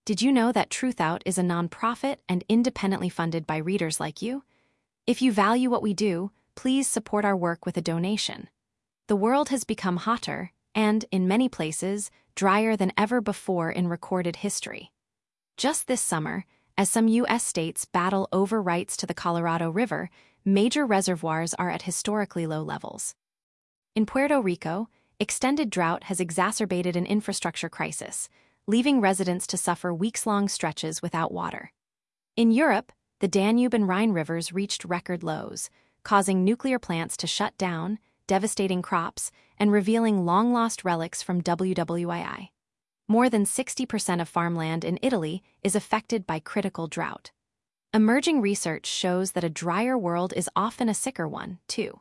Did you know that Truthout is a nonprofit and independently funded by readers like you? If you value what we do, please support our work with a donation. The world has become hotter and, in many places, drier than ever before in recorded history. Just this summer, as some U.S. states battle over rights to the Colorado River, major reservoirs are at historically low levels. In Puerto Rico, extended drought has exacerbated an infrastructure crisis, leaving residents to suffer weeks-long stretches without water. In Europe, the Danube and Rhine rivers reached record lows, causing nuclear plants to shut down, devastating crops, and revealing long-lost relics from WWII. More than 60% of farmland in Italy is affected by critical drought. Emerging research shows that a drier world is often a sicker one, too.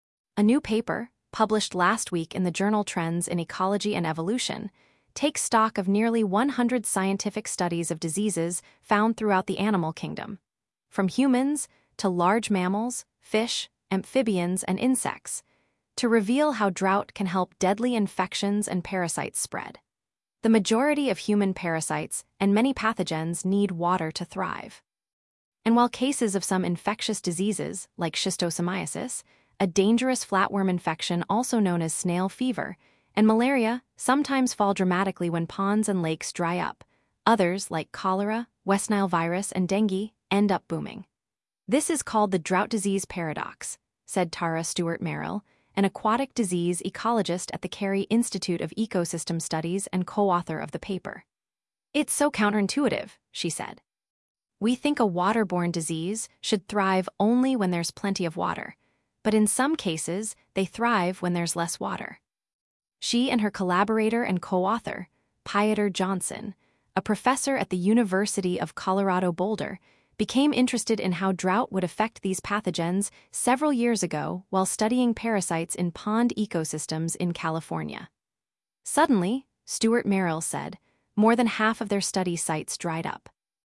A new paper, published last week in the journal Trends in Ecology and Evolution, takes stock of nearly 100 scientific studies of diseases found throughout the animal kingdom, from humans to large mammals, fish, amphibians, and insects, to reveal how drought can help deadly infections and parasites spread. The majority of human parasites and many pathogens need water to thrive. And while cases of some infectious diseases, like schistosomiasis, a dangerous flatworm infection also known as snail fever, and malaria sometimes fall dramatically when ponds and lakes dry up, others, like cholera, West Nile virus, and dengue, end up booming. This is called the drought disease paradox, said Tara Stewart-Merrill, an aquatic disease ecologist at the Carey Institute of Ecosystem Studies and co-author of the paper. It's so counterintuitive, she said. We think a waterborne disease should thrive only when there's plenty of water, but in some cases, they thrive when there's less water. She and her collaborator and co-author, Pieter Johnson, a professor at the University of Colorado Boulder, became interested in how drought would affect these pathogens several years ago while studying parasites in pond ecosystems in California. Suddenly, Stewart-Merrill said, more than half of their study sites dried up.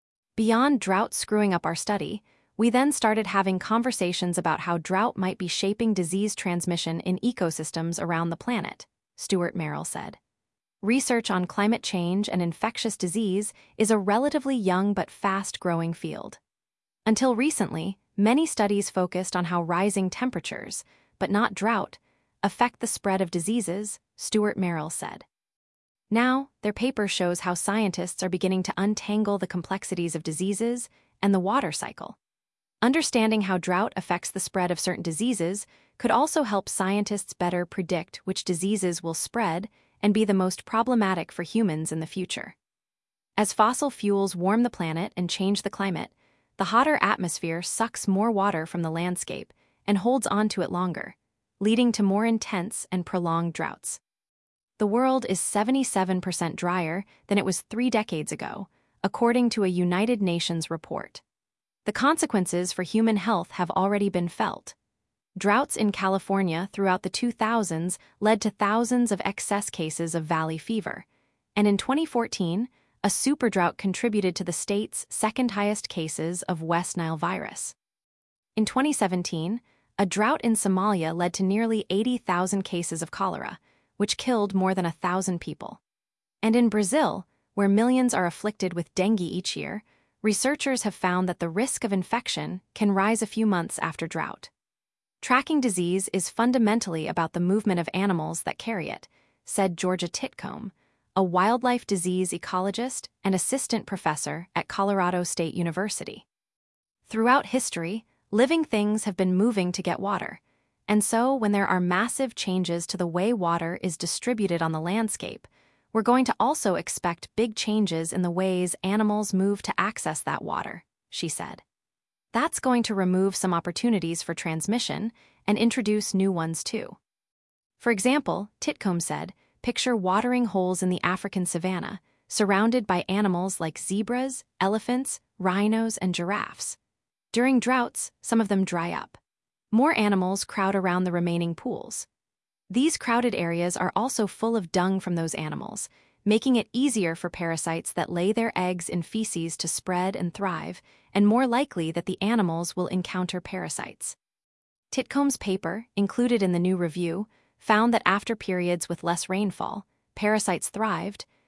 Beyond drought screwing up our study, we then started having conversations about how drought might be shaping disease transmission in ecosystems around the planet, Stewart-Merrill said. Research on climate change and infectious disease is a relatively young but fast-growing field. Until recently, many studies focused on how rising temperatures, but not drought, affect the spread of diseases, Stewart-Merrill said. Now, their paper shows how scientists are beginning to untangle the complexities of diseases and the water cycle. Understanding how drought affects the spread of certain diseases could also help scientists better predict which diseases will spread and be the most problematic for humans in the future. As fossil fuels warm the planet and change the climate, the hotter atmosphere sucks more water from the landscape and holds onto it longer, leading to more intense and prolonged droughts. The world is 77% drier than it was 3 decades ago, according to a United Nations report. The consequences for human health have already been felt. Droughts in California throughout the 2000s led to thousands of excess cases of valley fever, and in 2014, a superdrought contributed to the state's second-highest cases of West Nile virus. In 2017, a drought in Somalia led to nearly 80,000 cases of cholera, which killed more than 1,000 people. And in Brazil, where millions are afflicted with dengue each year, researchers have found that the risk of infection can rise a few months after drought. Tracking disease is fundamentally about the movement of animals that carry it, said Georgia Titcomb, a wildlife disease ecologist and assistant professor at Colorado State University. Throughout history, living things have been moving to get water, and so when there are massive changes to the way water is distributed on the landscape, we're going to also expect big changes in the ways animals move to access that water, she said. That's going to remove some opportunities for transmission and introduce new ones too. For example, Titcomb said, picture watering holes in the African savanna, surrounded by animals like zebras, elephants, rhinos, and giraffes. During droughts, some of them dry up. More animals crowd around the remaining pools. These crowded areas are also full of dung from those animals, making it easier for parasites that lay their eggs in feces to spread and thrive, and more likely that the animals will encounter parasites. Titcomb's paper, included in the new review, found that after periods with less rainfall, parasites thrived,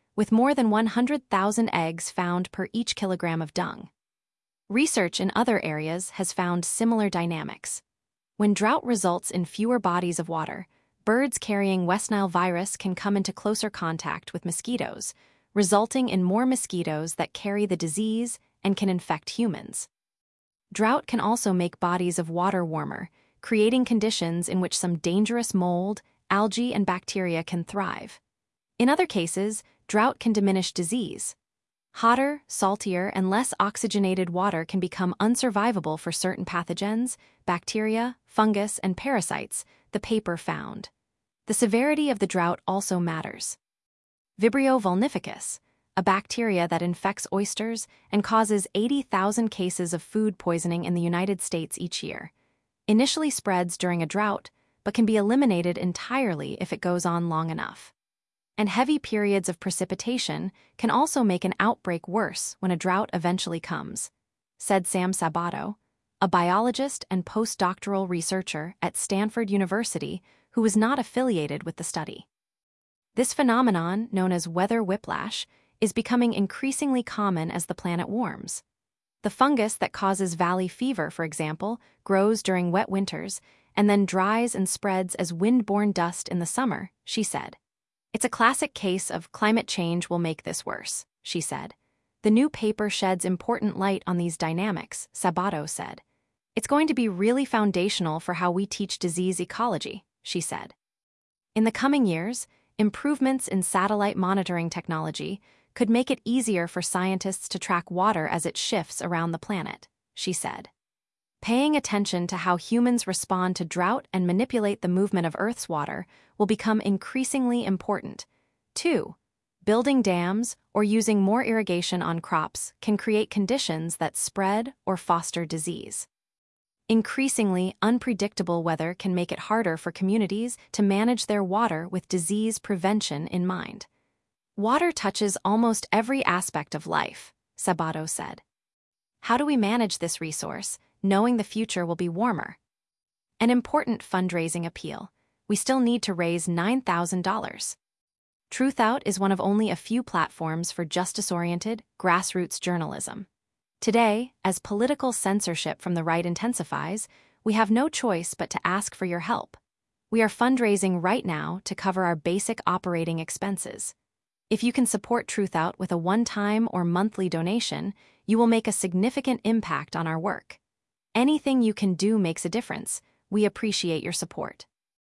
with more than 100,000 eggs found per each kilogram of dung. Research in other areas has found similar dynamics. When drought results in fewer bodies of water, birds carrying West Nile virus can come into closer contact with mosquitoes, resulting in more mosquitoes that carry the disease and can infect humans. Drought can also make bodies of water warmer, creating conditions in which some dangerous mold, algae, and bacteria can thrive. In other cases, drought can diminish disease. Hotter, saltier, and less oxygenated water can become unsurvivable for certain pathogens, bacteria, fungus, and parasites, the paper found. The severity of the drought also matters. Vibrio vulnificus, a bacteria that infects oysters and causes 80,000 cases of food poisoning in the United States each year, initially spreads during a drought, but can be eliminated entirely if it goes on long enough. And heavy periods of precipitation can also make an outbreak worse when a drought eventually comes, said Sam Sabato, a biologist and postdoctoral researcher at Stanford University who was not affiliated with the study. This phenomenon, known as weather whiplash, is becoming increasingly common as the planet warms. The fungus that causes valley fever, for example, grows during wet winters and then dries and spreads as wind-borne dust in the summer, she said. It's a classic case of climate change will make this worse, she said. The new paper sheds important light on these dynamics, Sabato said. It's going to be really foundational for how we teach disease ecology, she said. In the coming years, improvements in satellite monitoring technology could make it easier for scientists to track water as it shifts around the planet, she said. Paying attention to how humans respond to drought and manipulate the movement of Earth's water will become increasingly important. 2. Building dams or using more irrigation on crops can create conditions that spread or foster disease. Increasingly unpredictable weather can make it harder for communities to manage their water with disease prevention in mind. Water touches almost every aspect of life, Sabato said. How do we manage this resource, knowing the future will be warmer? An important fundraising appeal. We still need to raise $9,000. Truthout is one of only a few platforms for justice-oriented, grassroots journalism. Today, as political censorship from the right intensifies, we have no choice but to ask for your help. We are fundraising right now to cover our basic operating expenses. If you can support Truthout with a one-time or monthly donation, you will make a significant impact on our work. Anything you can do makes a difference. We appreciate your support.